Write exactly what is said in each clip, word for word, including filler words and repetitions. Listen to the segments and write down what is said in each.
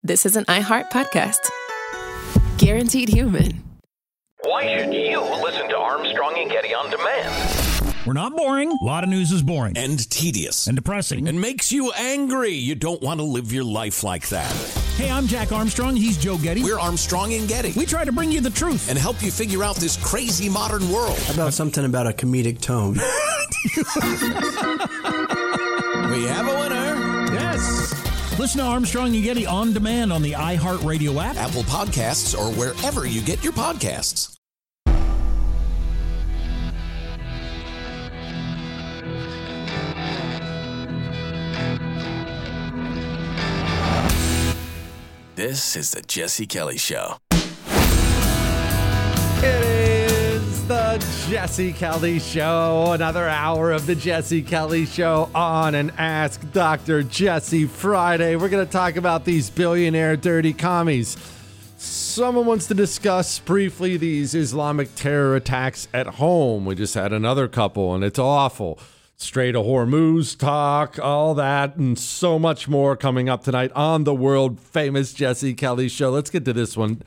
this is an iHeart podcast. Guaranteed human. Why should you listen to Armstrong and Getty on demand? We're not boring. A lot of news is boring. And tedious. And depressing. And makes you angry. You don't want to live your life like that. Hey, I'm Jack Armstrong. He's Joe Getty. We're Armstrong and Getty. We try to bring you the truth. And help you figure out this crazy modern world. How about something about a comedic tone? We have a winner. Yes. Listen to Armstrong and Getty on demand on the iHeartRadio app, Apple Podcasts, or wherever you get your podcasts. This is the Jesse Kelly Show. It is the Jesse Kelly Show. Another hour of the Jesse Kelly Show on an Ask Doctor Jesse Friday. We're going to talk about these billionaire dirty commies. Someone wants to discuss briefly these Islamic terror attacks at home. We just had another couple, and it's awful. Strait of Hormuz talk, all that, and so much more coming up tonight on the world-famous Jesse Kelly Show. Let's get to this one.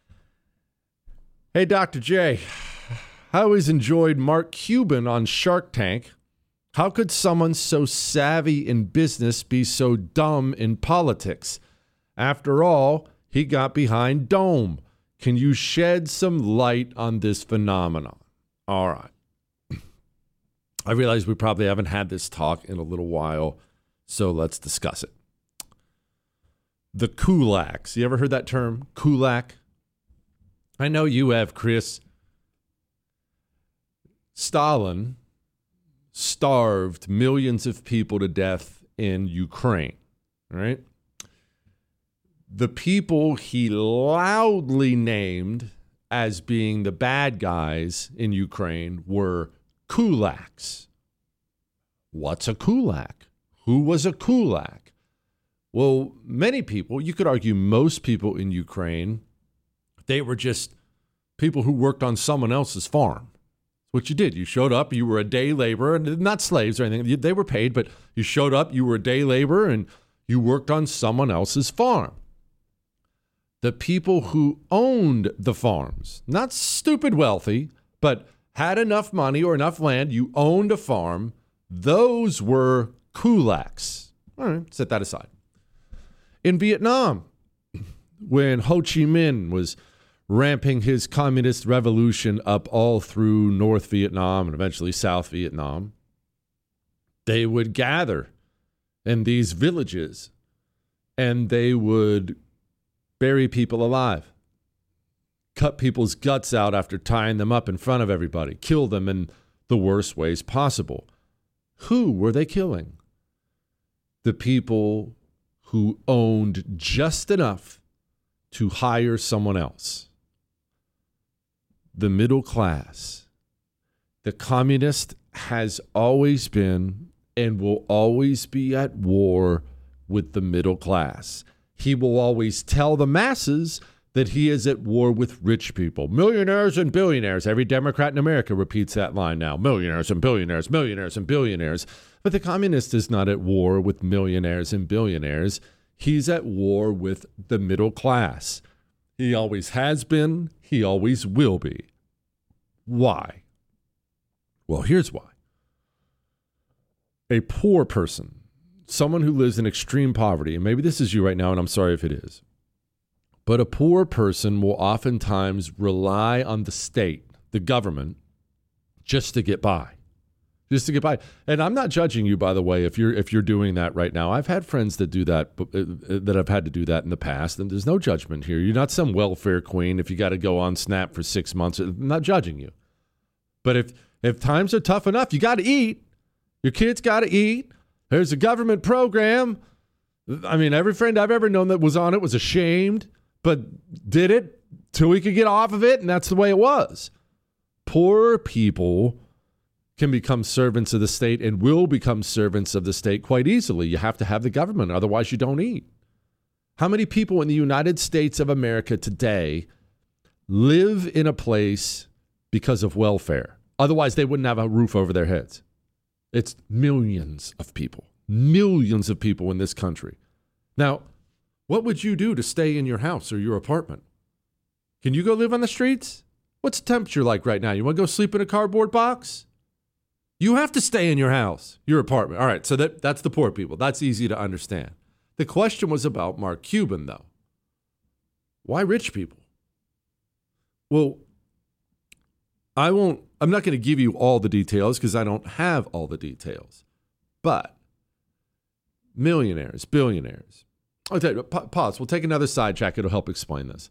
Hey, Doctor J, I always enjoyed Mark Cuban on Shark Tank. How could someone so savvy in business be so dumb in politics? After all, he got behind Dome. Can you shed some light on this phenomenon? All right. I realize we probably haven't had this talk in a little while, so let's discuss it. The kulaks. You ever heard that term, kulak? I know you have, Chris. Stalin starved millions of people to death in Ukraine, right? The people he loudly named as being the bad guys in Ukraine were kulaks. What's a kulak? Who was a kulak? Well, many people, you could argue most people in Ukraine, they were just people who worked on someone else's farm. That's what you did. You showed up, you were a day laborer, not slaves or anything. They were paid, but you showed up, you were a day laborer, and you worked on someone else's farm. The people who owned the farms, not stupid wealthy, but had enough money or enough land, you owned a farm, those were kulaks. All right, set that aside. In Vietnam, when Ho Chi Minh was ramping his communist revolution up all through North Vietnam and eventually South Vietnam, they would gather in these villages and they would bury people alive. Cut people's guts out after tying them up in front of everybody, kill them in the worst ways possible. Who were they killing? The people who owned just enough to hire someone else. The middle class. The communist has always been and will always be at war with the middle class. He will always tell the masses that he is at war with rich people. Millionaires and billionaires. Every Democrat in America repeats that line now. Millionaires and billionaires, millionaires and billionaires. But the communist is not at war with millionaires and billionaires. He's at war with the middle class. He always has been. He always will be. Why? Well, here's why. A poor person, someone who lives in extreme poverty, and maybe this is you right now, and I'm sorry if it is, but a poor person will oftentimes rely on the state, the government, just to get by. Just to get by. And I'm not judging you, by the way, if you're if you're doing that right now. I've had friends that do that, that have had to do that in the past, and there's no judgment here. You're not some welfare queen if you got to go on SNAP for six months. I'm not judging you. But if if times are tough enough, you got to eat. Your kids got to eat. There's a government program. I mean, every friend I've ever known that was on it was ashamed, but did it till we could get off of it, and that's the way it was. Poor people can become servants of the state and will become servants of the state quite easily. You have to have the government, otherwise you don't eat. How many people in the United States of America today live in a place because of welfare? Otherwise, they wouldn't have a roof over their heads. It's millions of people, millions of people in this country. Now, What would you do to stay in your house or your apartment? Can you go live on the streets? What's the temperature like right now? You want to go sleep in a cardboard box? You have to stay in your house, your apartment. All right, so that, that's the poor people. That's easy to understand. The question was about Mark Cuban, though. Why rich people? Well, I won't, I'm not going to give you all the details because I don't have all the details. But millionaires, billionaires. I'll tell you, pause. We'll take another sidetrack. It'll help explain this.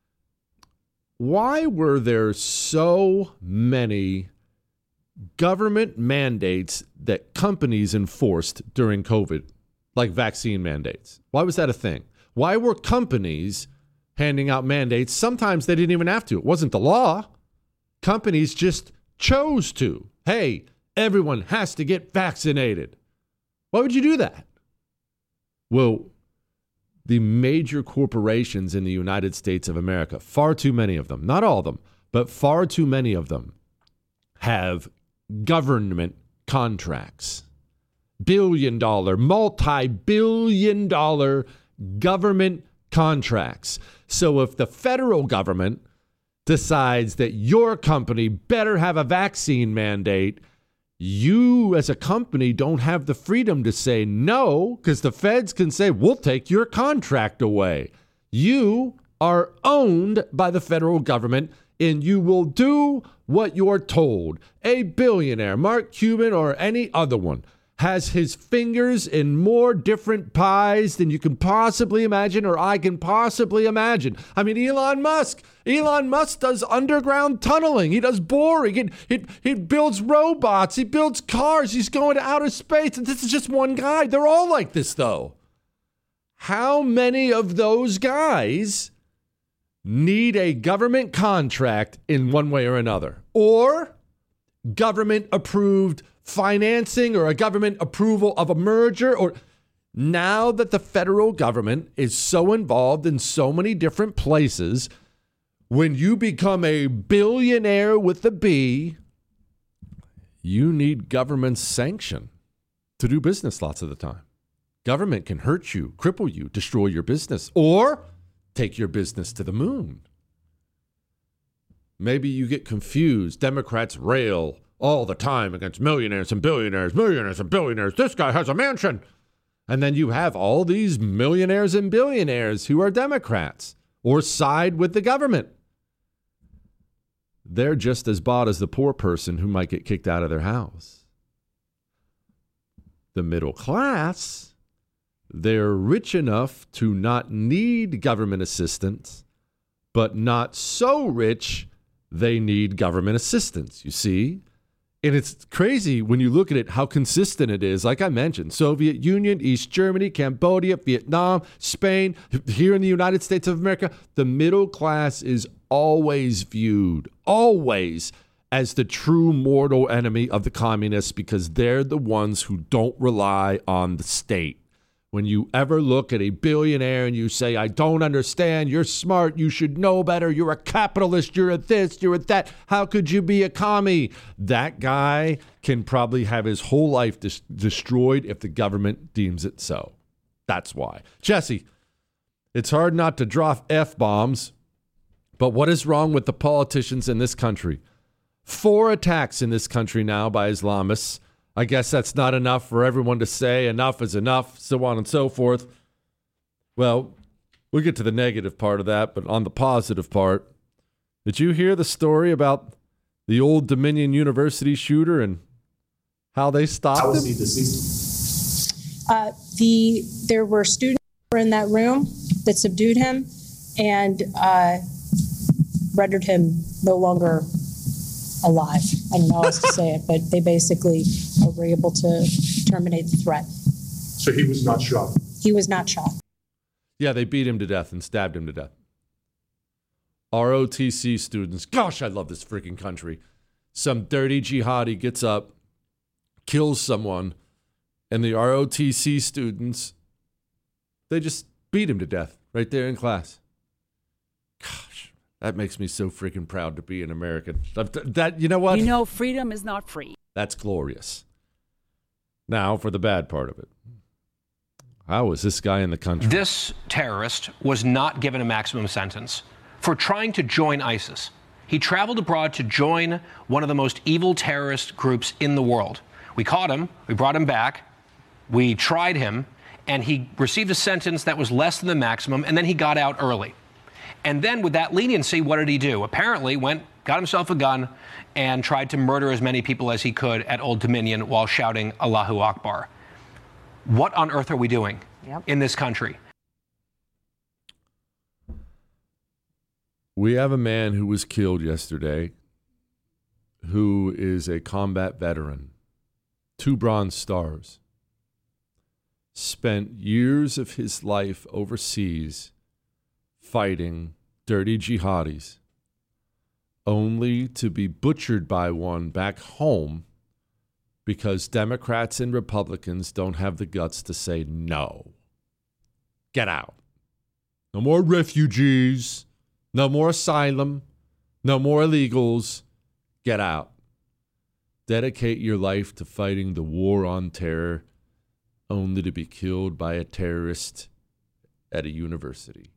Why were there so many government mandates that companies enforced during COVID, like vaccine mandates? Why was that a thing? Why were companies handing out mandates? Sometimes they didn't even have to. It wasn't the law. Companies just chose to. Hey, everyone has to get vaccinated. Why would you do that? Well, the major corporations in the United States of America, far too many of them, not all of them, but far too many of them have government contracts. Billion dollar, multi-billion dollar government contracts. So if the federal government decides that your company better have a vaccine mandate, you as a company don't have the freedom to say no, because the feds can say, we'll take your contract away. You are owned by the federal government and you will do what you're told. A billionaire, Mark Cuban or any other one, has his fingers in more different pies than you can possibly imagine or I can possibly imagine. I mean, Elon Musk. Elon Musk does underground tunneling. He does boring. He, he, he builds robots. He builds cars. He's going to outer space. And this is just one guy. They're all like this, though. How many of those guys need a government contract in one way or another? Or government-approved financing or a government approval of a merger? Or now that the federal government is so involved in so many different places, when you become a billionaire with a B, you need government sanction to do business lots of the time. Government can hurt you, cripple you, destroy your business, or take your business to the moon. Maybe you get confused. Democrats rail all the time against millionaires and billionaires, millionaires and billionaires. This guy has a mansion. And then you have all these millionaires and billionaires who are Democrats or side with the government. They're just as bought as the poor person who might get kicked out of their house. The middle class, they're rich enough to not need government assistance, but not so rich they need government assistance, you see? And it's crazy when you look at it, how consistent it is. Like I mentioned, Soviet Union, East Germany, Cambodia, Vietnam, Spain, here in the United States of America, the middle class is always viewed, always, as the true mortal enemy of the communists because they're the ones who don't rely on the state. When you ever look at a billionaire and you say, I don't understand, you're smart, you should know better, you're a capitalist, you're a this, you're a that, how could you be a commie? That guy can probably have his whole life dis- destroyed if the government deems it so. That's why. Jesse, it's hard not to drop F-bombs, but what is wrong with the politicians in this country? Four attacks in this country now by Islamists. I guess that's not enough for everyone to say enough is enough, so on and so forth. Well, we'll get to the negative part of that, but on the positive part, did you hear the story about the Old Dominion University shooter and how they stopped him? Uh, the there were students who were in that room that subdued him and uh, rendered him no longer alive. I don't know how else to say it, but they basically were able to terminate the threat. So he was not shot? He was not shot. Yeah, they beat him to death and stabbed him to death. R O T C students. Gosh, I love this freaking country. Some dirty jihadi gets up, kills someone, and the R O T C students, they just beat him to death right there in class. Gosh, that makes me so freaking proud to be an American. That, you know what? You know, freedom is not free. That's glorious. Now for the bad part of it. How is this guy in the country? This terrorist was not given a maximum sentence for trying to join ISIS. He traveled abroad to join one of the most evil terrorist groups in the world. We caught him, we brought him back, we tried him, and he received a sentence that was less than the maximum, and then he got out early. And then with that leniency, what did he do? Apparently went, got himself a gun, and tried to murder as many people as he could at Old Dominion while shouting Allahu Akbar. What on earth are we doing yep. in this country? We have a man who was killed yesterday who is a combat veteran, two Bronze Stars, spent years of his life overseas fighting dirty jihadis, only to be butchered by one back home because Democrats and Republicans don't have the guts to say no. Get out. No more refugees. No more asylum. No more illegals. Get out. Dedicate your life to fighting the war on terror, only to be killed by a terrorist at a university.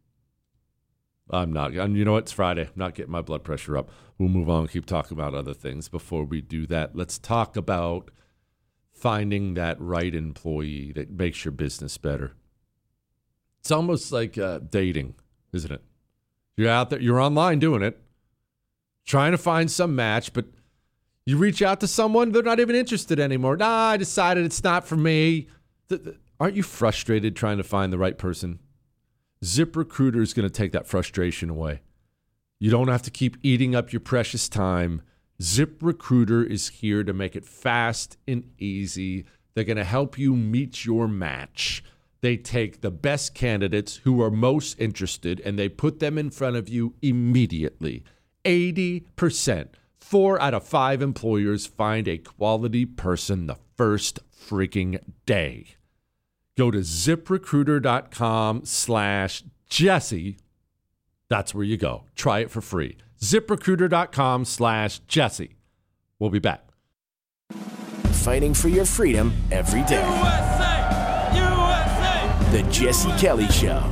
I'm not, and you know what? It's Friday. I'm not getting my blood pressure up. We'll move on and keep talking about other things. Before we do that, let's talk about finding that right employee that makes your business better. It's almost like uh, dating, isn't it? You're out there, you're online doing it, trying to find some match, but you reach out to someone, they're not even interested anymore. Nah, I decided it's not for me. Th- th- aren't you frustrated trying to find the right person? ZipRecruiter is going to take that frustration away. You don't have to keep eating up your precious time. ZipRecruiter is here to make it fast and easy. They're going to help you meet your match. They take the best candidates who are most interested and they put them in front of you immediately. eighty percent. Four out of five employers find a quality person the first freaking day. Go to ZipRecruiter.com slash Jesse. That's where you go. Try it for free. ZipRecruiter.com slash Jesse. We'll be back. Fighting for your freedom every day. U S A! U S A! The Jesse Kelly Show.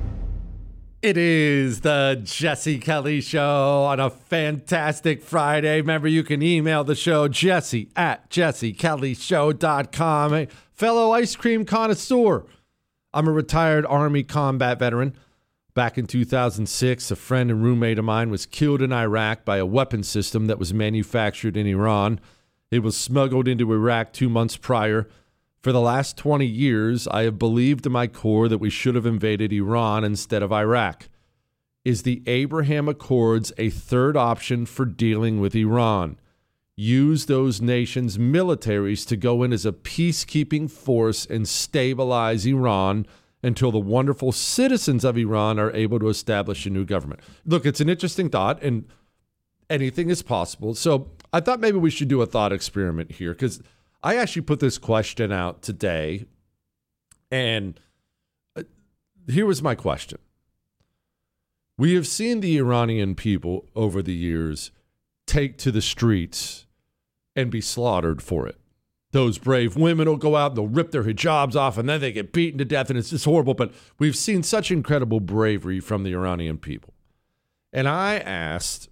It is the Jesse Kelly Show on a fantastic Friday. Remember, you can email the show, Jesse at jesse kelly show dot com. A fellow ice cream connoisseur. I'm a retired Army combat veteran. Back in two thousand six, a friend and roommate of mine was killed in Iraq by a weapon system that was manufactured in Iran. It was smuggled into Iraq two months prior. For the last twenty years, I have believed in my core that we should have invaded Iran instead of Iraq. Is the Abraham Accords a third option for dealing with Iran? Use those nations' militaries to go in as a peacekeeping force and stabilize Iran until the wonderful citizens of Iran are able to establish a new government. Look, it's an interesting thought, and anything is possible. So I thought maybe we should do a thought experiment here, because I actually put this question out today, and here was my question. We have seen the Iranian people over the years take to the streets and be slaughtered for it. Those brave women will go out and they'll rip their hijabs off and then they get beaten to death, and it's just horrible. But we've seen such incredible bravery from the Iranian people. And I asked,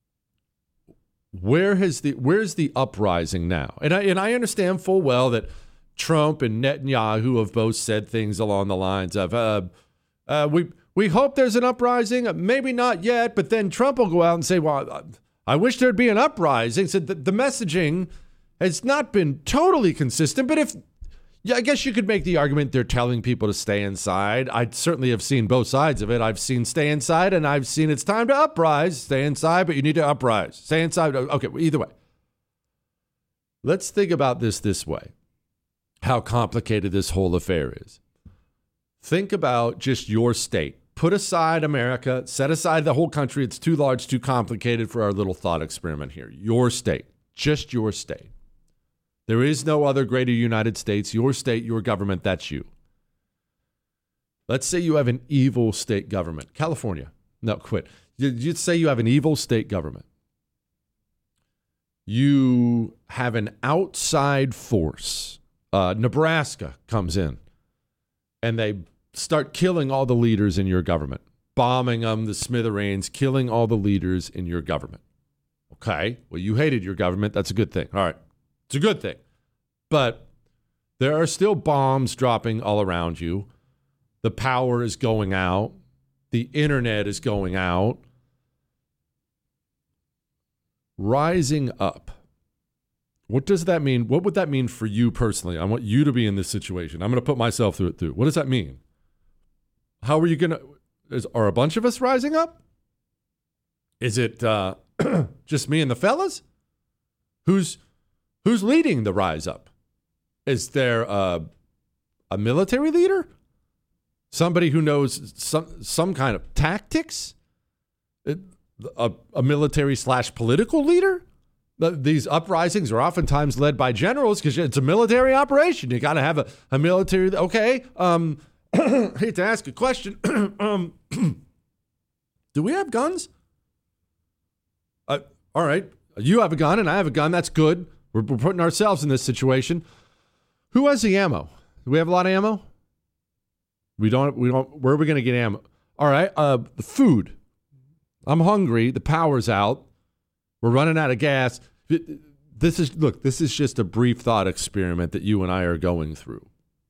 Where has the where's the uprising now? And I and I understand full well that Trump and Netanyahu have both said things along the lines of, uh, uh, "We we hope there's an uprising, maybe not yet." But then Trump will go out and say, "Well, I wish there'd be an uprising." So the, the messaging has not been totally consistent. But if yeah, I guess you could make the argument they're telling people to stay inside. I certainly have seen both sides of it. I've seen stay inside, and I've seen it's time to uprise. Stay inside, but you need to uprise. Stay inside. Okay, either way. Let's think about this this way, how complicated this whole affair is. Think about just your state. Put aside America. Set aside the whole country. It's too large, too complicated for our little thought experiment here. Your state. Just your state. There is no other greater United States. Your state, your government, that's you. Let's say you have an evil state government. California. No, quit. You'd say you have an evil state government. You have an outside force. Uh, Nebraska comes in and they start killing all the leaders in your government, bombing them, the smithereens, killing all the leaders in your government. Okay, well, you hated your government. That's a good thing. All right, it's a good thing. But there are still bombs dropping all around you. The power is going out. The internet is going out. Rising up. What does that mean? What would that mean for you personally? I want you to be in this situation. I'm going to put myself through it too. What does that mean? How are you going to, are a bunch of us rising up? Is it uh, just me and the fellas? Who's, who's leading the rise up? Is there a, a military leader? Somebody who knows some, some kind of tactics? It, a, a military slash political leader? These uprisings are oftentimes led by generals because it's a military operation. You got to have a, a military. Okay. Um, I hate to ask a question. um, do we have guns? Uh, all right. You have a gun and I have a gun. That's good. We're, we're putting ourselves in this situation. Who has the ammo? Do we have a lot of ammo? We don't. We don't. Where are we going to get ammo? All right. Uh, the food. I'm hungry. The power's out. We're running out of gas. This is, look, this is just a brief thought experiment that you and I are going through.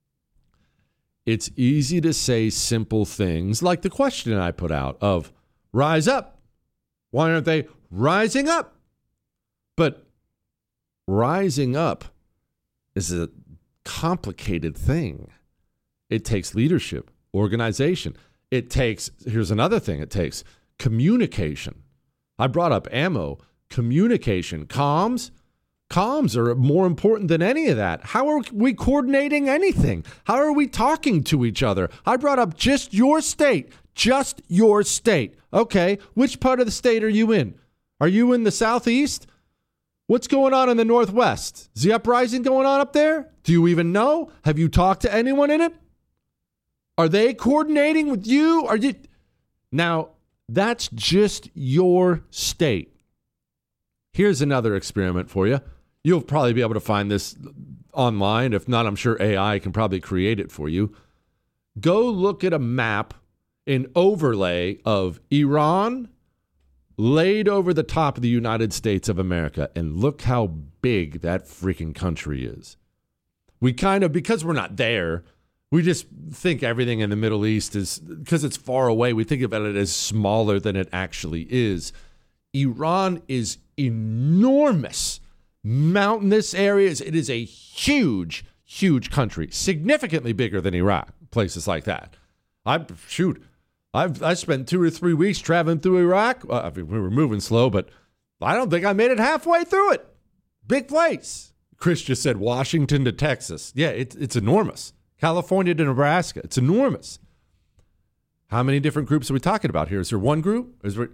It's easy to say simple things like the question I put out of rise up. Why aren't they rising up? But rising up is a complicated thing. It takes leadership, organization. It takes, here's another thing it takes, communication. I brought up ammo. Communication, comms, comms are more important than any of that. How are we coordinating anything? How are we talking to each other? I brought up just your state, just your state. Okay, which part of the state are you in? Are you in the southeast? What's going on in the northwest? Is the uprising going on up there? Do you even know? Have you talked to anyone in it? Are they coordinating with you? Are you? Now, that's just your state. Here's another experiment for you. You'll probably be able to find this online. If not, I'm sure A I can probably create it for you. Go look at a map, an overlay of Iran laid over the top of the United States of America, and look how big that freaking country is. We kind of, because we're not there, we just think everything in the Middle East is, because it's far away, we think about it as smaller than it actually is. Iran is enormous, mountainous areas. It is a huge, huge country, significantly bigger than Iraq, places like that. I shoot, I've I spent two or three weeks traveling through Iraq. Uh, I mean, we were moving slow, but I don't think I made it halfway through it. Big place. Chris just said Washington to Texas. Yeah, it, it's enormous. California to Nebraska. It's enormous. How many different groups are we talking about here? Is there one group? Is there...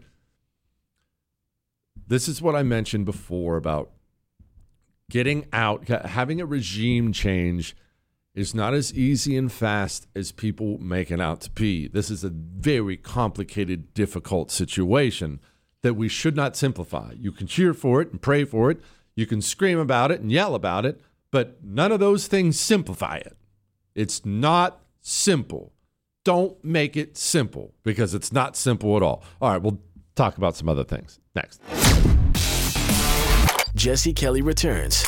This is what I mentioned before about getting out, having a regime change is not as easy and fast as people make it out to be. This is a very complicated, difficult situation that we should not simplify. You can cheer for it and pray for it. You can scream about it and yell about it, but none of those things simplify it. It's not simple. Don't make it simple because it's not simple at all. All right, we'll talk about some other things next. Jesse Kelly returns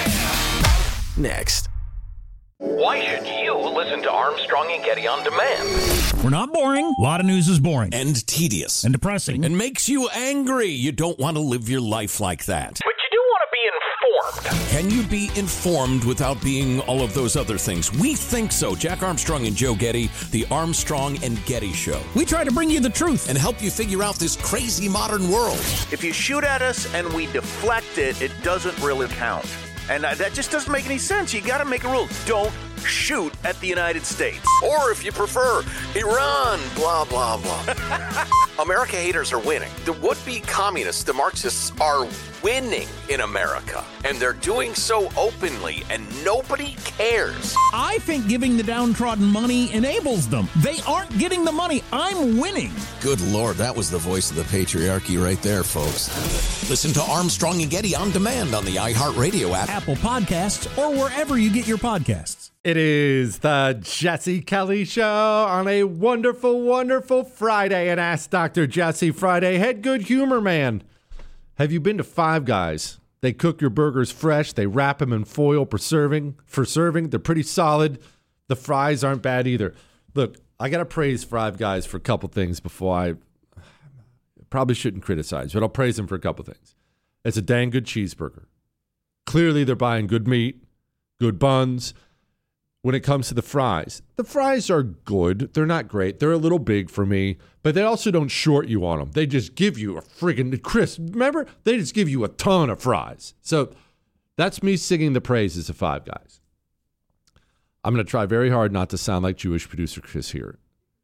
next. Why should you listen to Armstrong and Getty on demand? We're not boring. A lot of news is boring. And tedious. And depressing. And makes you angry. You don't want to live your life like that. But you do want to be informed. Can you be informed without being all of those other things? We think so. Jack Armstrong and Joe Getty, the Armstrong and Getty Show. We try to bring you the truth and help you figure out this crazy modern world. If you shoot at us and we deflect it, it doesn't really count. And that just doesn't make any sense. You got to make a rule. Don't shoot at the United States. Or if you prefer, Iran, blah, blah, blah. America haters are winning. The would-be communists, the Marxists, are winning in America. And they're doing so openly, and nobody cares. I think giving the downtrodden money enables them. They aren't getting the money. I'm winning. Good Lord, that was the voice of the patriarchy right there, folks. Listen to Armstrong and Getty on demand on the iHeartRadio app, Apple Podcasts, or wherever you get your podcasts. It is the Jesse Kelly Show on a wonderful, wonderful Friday. And Ask Doctor Jesse Friday. Head good humor man. Have you been to Five Guys? They cook your burgers fresh. They wrap them in foil for serving. For serving, they're pretty solid. The fries aren't bad either. Look, I got to praise Five Guys for a couple things before I probably shouldn't criticize, but I'll praise them for a couple things. It's a dang good cheeseburger. Clearly, they're buying good meat, good buns. When it comes to the fries, the fries are good. They're not great. They're a little big for me, but they also don't short you on them. They just give you a friggin' crisp. Remember? They just give you a ton of fries. So that's me singing the praises of Five Guys. I'm going to try very hard not to sound like Jewish producer Chris here.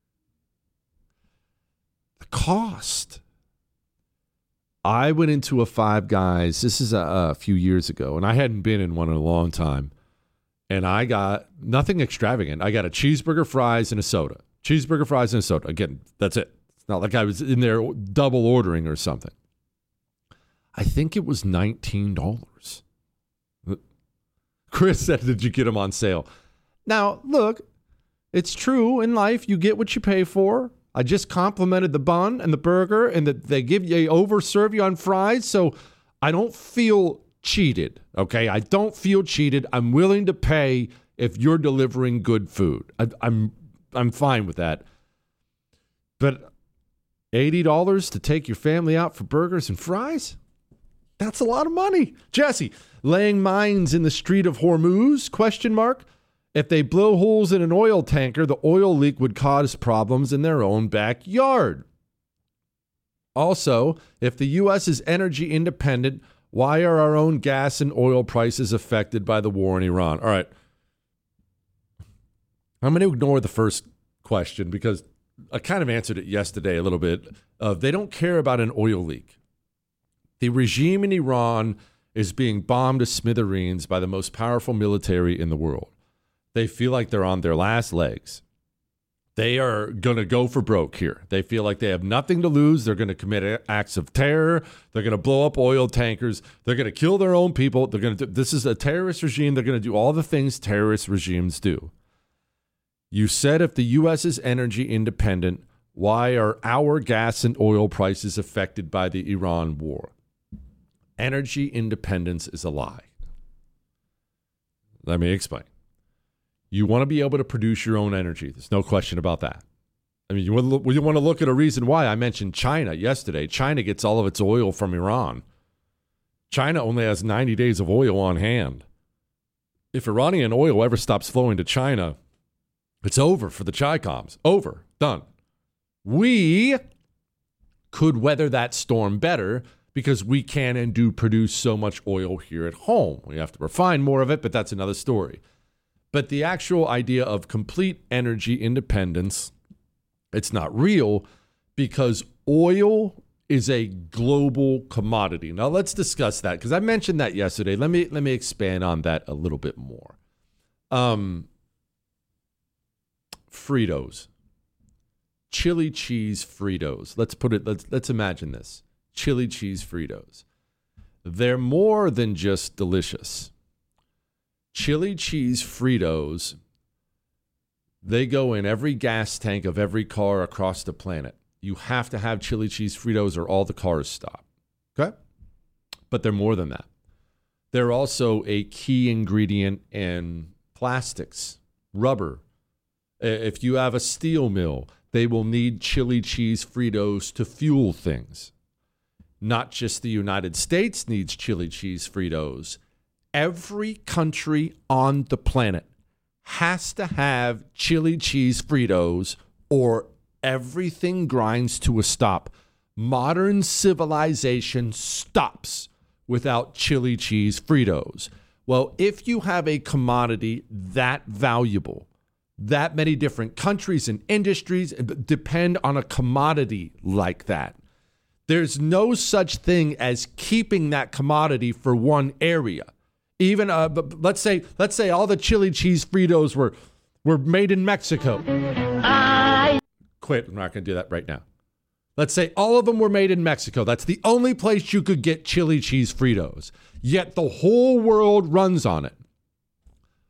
The cost. I went into a Five Guys, this is a, a few years ago, and I hadn't been in one in a long time. And I got nothing extravagant. I got a cheeseburger, fries, and a soda. Cheeseburger, fries, and a soda. Again, that's it. It's not like I was in there double ordering or something. I think it was nineteen dollars. Chris said, did you get them on sale? Now, look, it's true in life. You get what you pay for. I just complimented the bun and the burger, and that they give you, overserve you on fries. So I don't feel cheated, okay? I don't feel cheated. I'm willing to pay if you're delivering good food. I, I'm I'm fine with that. But eighty dollars to take your family out for burgers and fries? That's a lot of money. Jesse, laying mines in the Strait of Hormuz? Question mark. If they blow holes in an oil tanker, the oil leak would cause problems in their own backyard. Also, if the U S is energy independent, why are our own gas and oil prices affected by the war in Iran? All right. I'm going to ignore the first question because I kind of answered it yesterday a little bit. Uh, they don't care about an oil leak. The regime in Iran is being bombed to smithereens by the most powerful military in the world. They feel like they're on their last legs. They are going to go for broke here. They feel like they have nothing to lose. They're going to commit acts of terror. They're going to blow up oil tankers. They're going to kill their own people. They're going to do, this is a terrorist regime. They're going to do all the things terrorist regimes do. You said if the U S is energy independent, why are our gas and oil prices affected by the Iran war? Energy independence is a lie. Let me explain. You want to be able to produce your own energy. There's no question about that. I mean, you want to look, you want to look at a reason why. I mentioned China yesterday. China gets all of its oil from Iran. China only has ninety days of oil on hand. If Iranian oil ever stops flowing to China, it's over for the Chi-Coms. Over. Done. We could weather that storm better because we can and do produce so much oil here at home. We have to refine more of it, but that's another story. But the actual idea of complete energy independence, it's not real because oil is a global commodity. Now let's discuss that because I mentioned that yesterday. Let me let me expand on that a little bit more. Um, Fritos, chili cheese Fritos. Let's put it. Let's let's imagine this: chili cheese Fritos. They're more than just delicious. Chili cheese Fritos, they go in every gas tank of every car across the planet. You have to have chili cheese Fritos or all the cars stop. Okay? But they're more than that. They're also a key ingredient in plastics, rubber. If you have a steel mill, they will need chili cheese Fritos to fuel things. Not just the United States needs chili cheese Fritos. Every country on the planet has to have chili cheese Fritos or everything grinds to a stop. Modern civilization stops without chili cheese Fritos. Well, if you have a commodity that valuable, that many different countries and industries depend on a commodity like that, there's no such thing as keeping that commodity for one area. Even uh, let's say let's say all the chili cheese Fritos were were made in Mexico. I quit. I'm not going to do that right now. Let's say all of them were made in Mexico. That's the only place you could get chili cheese Fritos. Yet the whole world runs on it.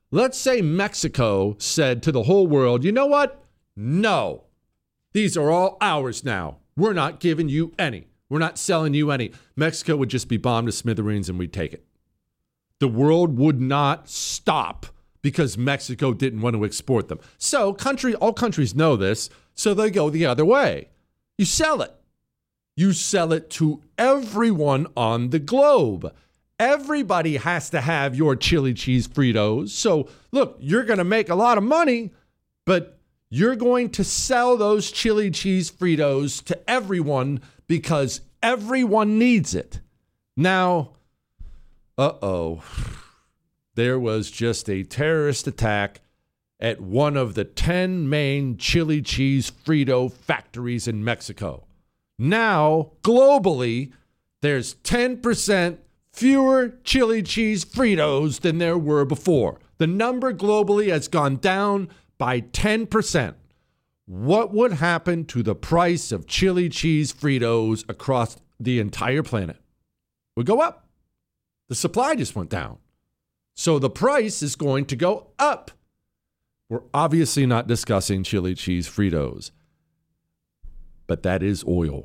let's say Mexico said to the whole world, you know what? No, these are all ours now. We're not giving you any. We're not selling you any. Mexico would just be bombed to smithereens and we'd take it. The world would not stop because Mexico didn't want to export them. So country, all countries know this, so they go the other way. You sell it. You sell it to everyone on the globe. Everybody has to have your chili cheese Fritos. So look, you're going to make a lot of money, but you're going to sell those chili cheese Fritos to everyone because everyone needs it. Now, uh-oh, there was just a terrorist attack at one of the ten main chili cheese Frito factories in Mexico. Now, globally, there's ten percent fewer chili cheese Fritos than there were before. The number globally has gone down by ten percent. What would happen to the price of chili cheese Fritos across the entire planet? Would go up. The supply just went down. So the price is going to go up. We're obviously not discussing chili cheese Fritos, but that is oil.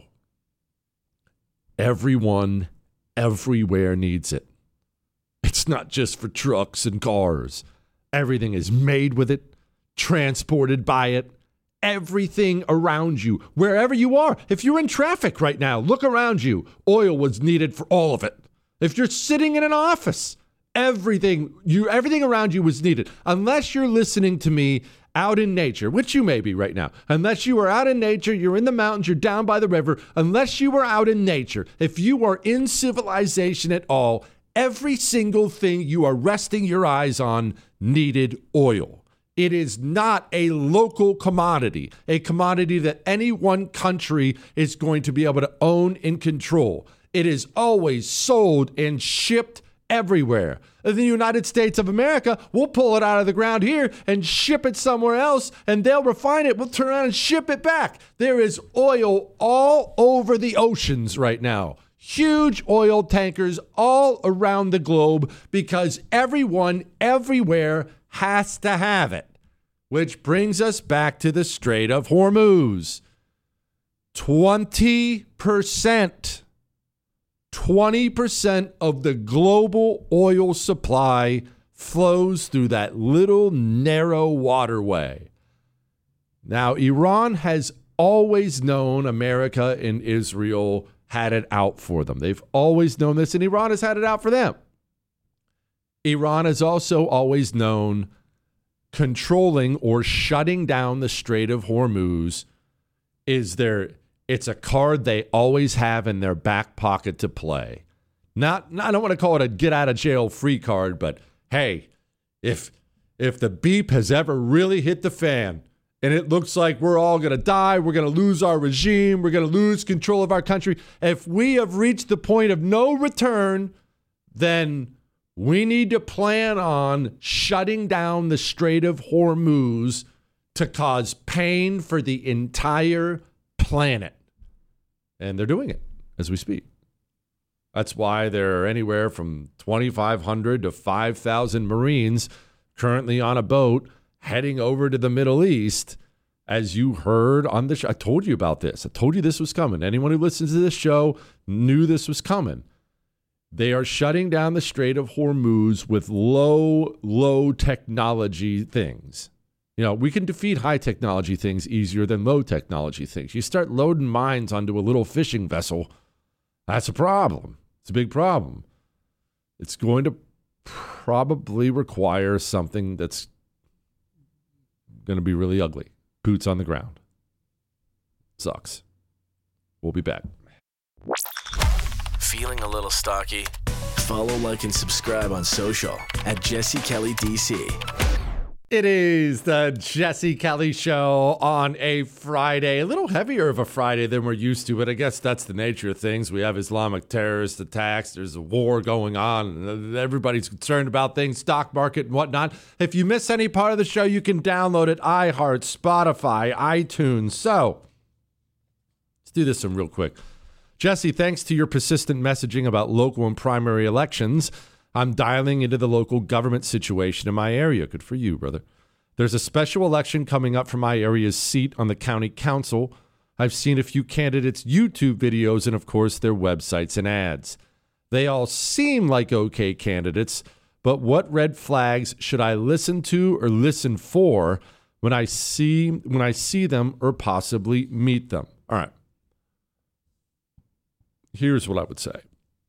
Everyone, everywhere needs it. It's not just for trucks and cars. Everything is made with it, transported by it. Everything around you, wherever you are. If you're in traffic right now, look around you. Oil was needed for all of it. If you're sitting in an office, everything you everything around you was needed. Unless you're listening to me out in nature, which you may be right now. Unless you are out in nature, you're in the mountains, you're down by the river. Unless you are out in nature, if you are in civilization at all, every single thing you are resting your eyes on needed oil. It is not a local commodity, a commodity that any one country is going to be able to own and control. It is always sold and shipped everywhere. In the United States of America, we'll pull it out of the ground here and ship it somewhere else, and they'll refine it. We'll turn around and ship it back. There is oil all over the oceans right now. Huge oil tankers all around the globe because everyone, everywhere, has to have it. Which brings us back to the Strait of Hormuz. twenty percent. twenty percent of the global oil supply flows through that little narrow waterway. Now, Iran has always known America and Israel had it out for them. They've always known this, and Iran has had it out for them. Iran has also always known controlling or shutting down the Strait of Hormuz is their, it's a card they always have in their back pocket to play. Not, I don't want to call it a get out of jail free card, but hey, if if the beep has ever really hit the fan and it looks like we're all going to die, we're going to lose our regime, we're going to lose control of our country, if we have reached the point of no return, then we need to plan on shutting down the Strait of Hormuz to cause pain for the entire planet. And they're doing it as we speak. That's why there are anywhere from twenty-five hundred to five thousand Marines currently on a boat heading over to the Middle East. As you heard on the show, I told you about this. I told you this was coming. Anyone who listens to this show knew this was coming. They are shutting down the Strait of Hormuz with low, low technology things. You know, we can defeat high technology things easier than low technology things. You start loading mines onto a little fishing vessel, that's a problem. It's a big problem. It's going to probably require something that's going to be really ugly. Boots on the ground. Sucks. We'll be back. Feeling a little stocky? Follow, like, and subscribe on social at Jesse Kelly D C. It is the Jesse Kelly Show on a Friday. A little heavier of a Friday than we're used to, but I guess that's the nature of things. We have Islamic terrorist attacks. There's a war going on. Everybody's concerned about things, stock market and whatnot. If you miss any part of the show, you can download it, iHeart, Spotify, iTunes. So let's do this one real quick. Jesse, thanks to your persistent messaging about local and primary elections, I'm dialing into the local government situation in my area. Good for you, brother. There's a special election coming up for my area's seat on the county council. I've seen a few candidates' YouTube videos and, of course, their websites and ads. They all seem like okay candidates, but what red flags should I listen to or listen for when I see when I see them or possibly meet them? All right. Here's what I would say.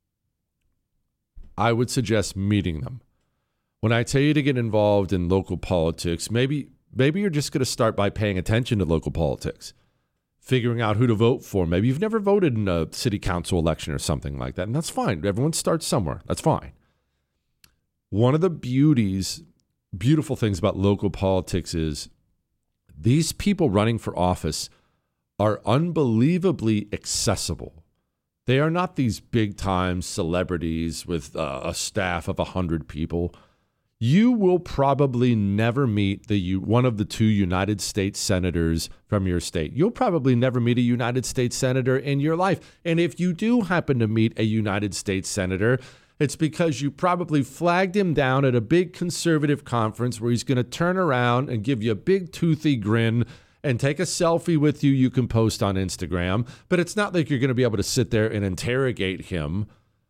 I would suggest meeting them. When I tell you to get involved in local politics, maybe maybe you're just going to start by paying attention to local politics, figuring out who to vote for. Maybe you've never voted in a city council election or something like that, and that's fine. Everyone starts somewhere. That's fine. One of the beauties, beautiful things about local politics is these people running for office are unbelievably accessible. They are not these big-time celebrities with uh, a staff of one hundred people. You will probably never meet the one of the two United States senators from your state. You'll probably never meet a United States senator in your life. And if you do happen to meet a United States senator, it's because you probably flagged him down at a big conservative conference where he's going to turn around and give you a big toothy grin and take a selfie with you you can post on Instagram. But it's not like you're going to be able to sit there and interrogate him.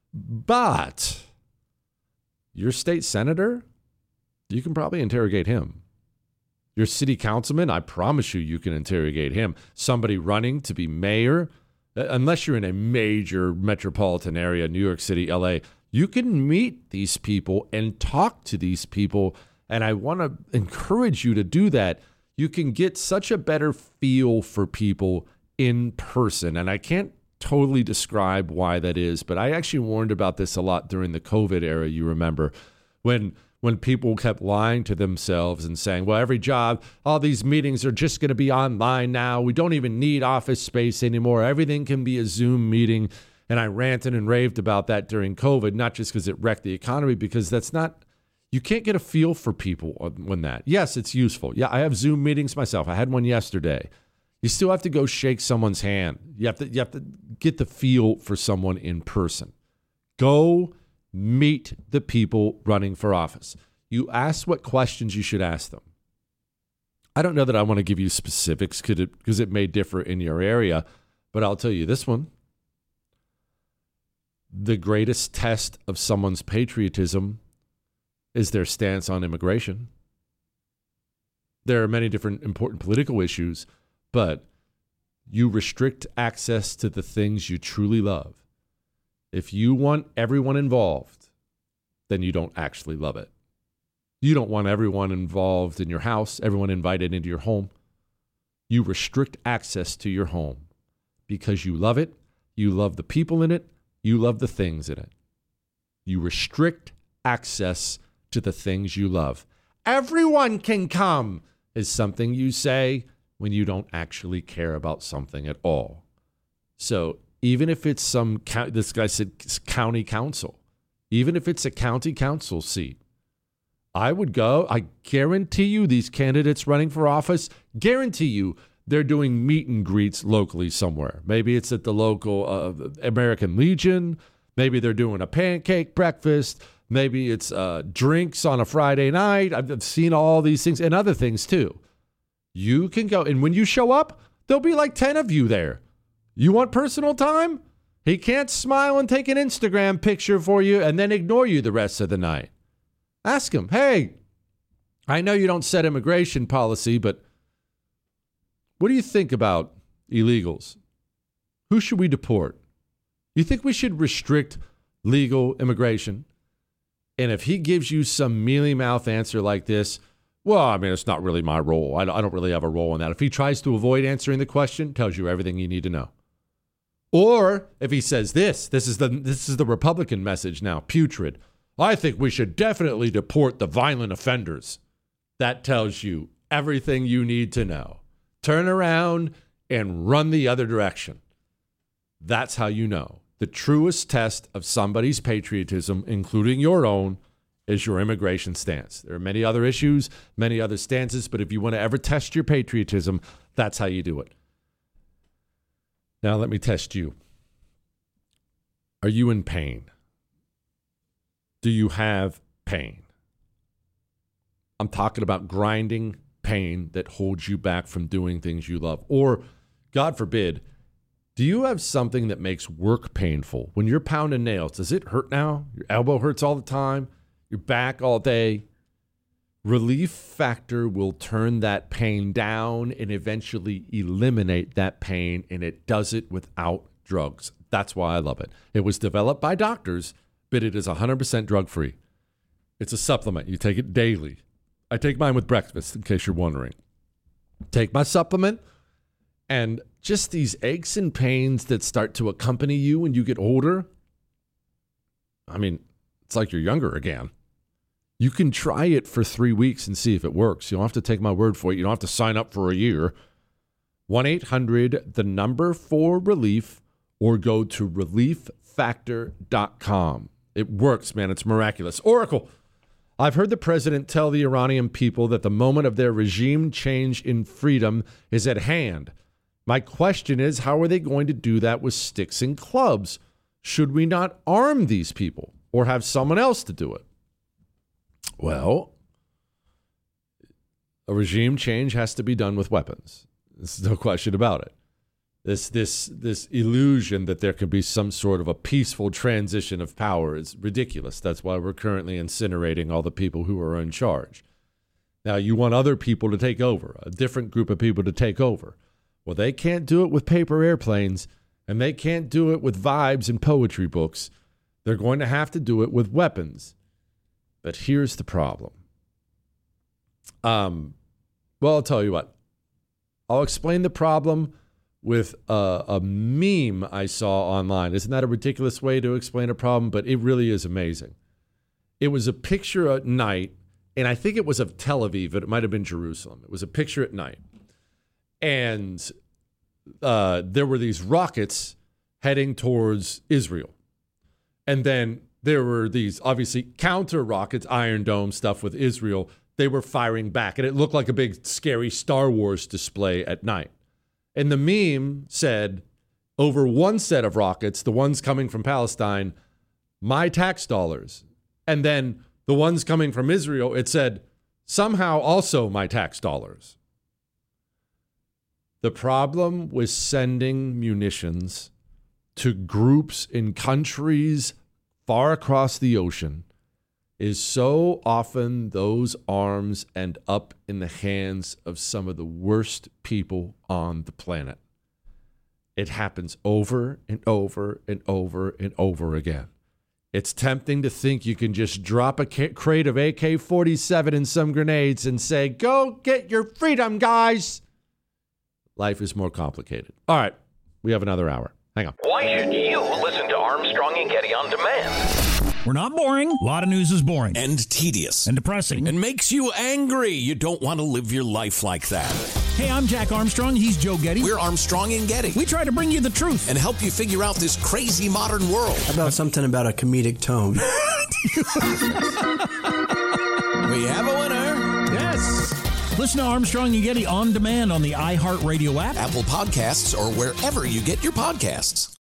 But your state senator, you can probably interrogate him. Your city councilman, I promise you, you can interrogate him. Somebody running to be mayor, unless you're in a major metropolitan area, New York City, L A, you can meet these people and talk to these people. And I want to encourage you to do that. You can get such a better feel for people in person. And I can't totally describe why that is, but I actually warned about this a lot during the COVID era, you remember, when when people kept lying to themselves and saying, well, every job, all these meetings are just going to be online now. We don't even need office space anymore. Everything can be a Zoom meeting. And I ranted and raved about that during COVID, not just because it wrecked the economy, because that's not, you can't get a feel for people when that. Yes, it's useful. Yeah, I have Zoom meetings myself. I had one yesterday. You still have to go shake someone's hand. You have to, you have to get the feel for someone in person. Go meet the people running for office. You ask what questions you should ask them. I don't know that I want to give you specifics because it, because it may differ in your area, but I'll tell you this one. The greatest test of someone's patriotism is their stance on immigration. There are many different important political issues, but you restrict access to the things you truly love. If you want everyone involved, then you don't actually love it. You don't want everyone involved in your house, everyone invited into your home. You restrict access to your home because you love it, you love the people in it, you love the things in it. You restrict access to the things you love. Everyone can come is something you say when you don't actually care about something at all. So even if it's some, this guy said county council, even if it's a county council seat, I would go. I guarantee you these candidates running for office, guarantee you they're doing meet and greets locally somewhere. Maybe it's at the local uh, American Legion. Maybe they're doing a pancake breakfast. Maybe it's uh, drinks on a Friday night. I've seen all these things and other things too. You can go. And when you show up, there'll be like ten of you there. You want personal time? He can't smile and take an Instagram picture for you and then ignore you the rest of the night. Ask him, hey, I know you don't set immigration policy, but what do you think about illegals? Who should we deport? You think we should restrict legal immigration? And if he gives you some mealy-mouthed answer like this, well, I mean, it's not really my role. I don't really have a role in that. If he tries to avoid answering the question, tells you everything you need to know. Or if he says this, this is the this is the Republican message now, putrid. I think we should definitely deport the violent offenders. That tells you everything you need to know. Turn around and run the other direction. That's how you know. The truest test of somebody's patriotism, including your own, is your immigration stance. There are many other issues, many other stances, but if you want to ever test your patriotism, that's how you do it. Now let me test you. Are you in pain? do you have pain? I'm talking about grinding pain that holds you back from doing things you love. Or, God forbid, do you have something that makes work painful? When you're pounding nails, does it hurt now? Your elbow hurts all the time? Your back all day? Relief Factor will turn that pain down and eventually eliminate that pain, and it does it without drugs. That's why I love it. It was developed by doctors, but it is one hundred percent drug-free. It's a supplement. You take it daily. I take mine with breakfast, in case you're wondering. Take my supplement, and just these aches and pains that start to accompany you when you get older, I mean, it's like you're younger again. You can try it for three weeks and see if it works. You don't have to take my word for it. You don't have to sign up for a year. one eight hundred, the number for relief, or go to relief factor dot com. It works, man. It's miraculous. Oracle, I've heard the president tell the Iranian people that the moment of their regime change in freedom is at hand. My question is, how are they going to do that with sticks and clubs? Should we not arm these people or have someone else to do it? Well, a regime change has to be done with weapons. There's no question about it. This this this illusion that there could be some sort of a peaceful transition of power is ridiculous. That's why we're currently incinerating all the people who are in charge. Now, you want other people to take over, a different group of people to take over. Well, they can't do it with paper airplanes, and they can't do it with vibes and poetry books. They're going to have to do it with weapons. But here's the problem. Um, well, I'll tell you what. I'll explain the problem with a, a meme I saw online. Isn't that a ridiculous way to explain a problem? But it really is amazing. It was a picture at night, and I think it was of Tel Aviv, but it might have been Jerusalem. It was a picture at night. And uh, there were these rockets heading towards Israel. And then there were these, obviously, counter rockets, Iron Dome stuff with Israel. They were firing back. And it looked like a big, scary Star Wars display at night. And the meme said, over one set of rockets, the ones coming from Palestine, my tax dollars. And then the ones coming from Israel, it said, somehow also my tax dollars. The problem with sending munitions to groups in countries far across the ocean is so often those arms end up in the hands of some of the worst people on the planet. It happens over and over and over and over again. It's tempting to think you can just drop a crate of A K forty-seven and some grenades and say, go get your freedom, guys. Life is more complicated. All right, we have another hour. Hang on. Why should you listen to Armstrong and Getty on demand? We're not boring. A lot of news is boring. And tedious. And depressing. And makes you angry. You don't want to live your life like that. Hey, I'm Jack Armstrong. He's Joe Getty. We're Armstrong and Getty. We try to bring you the truth. And help you figure out this crazy modern world. How about something about a comedic tone? We have a winner. Yes. Listen to Armstrong and Getty on demand on the iHeartRadio app, Apple Podcasts, or wherever you get your podcasts.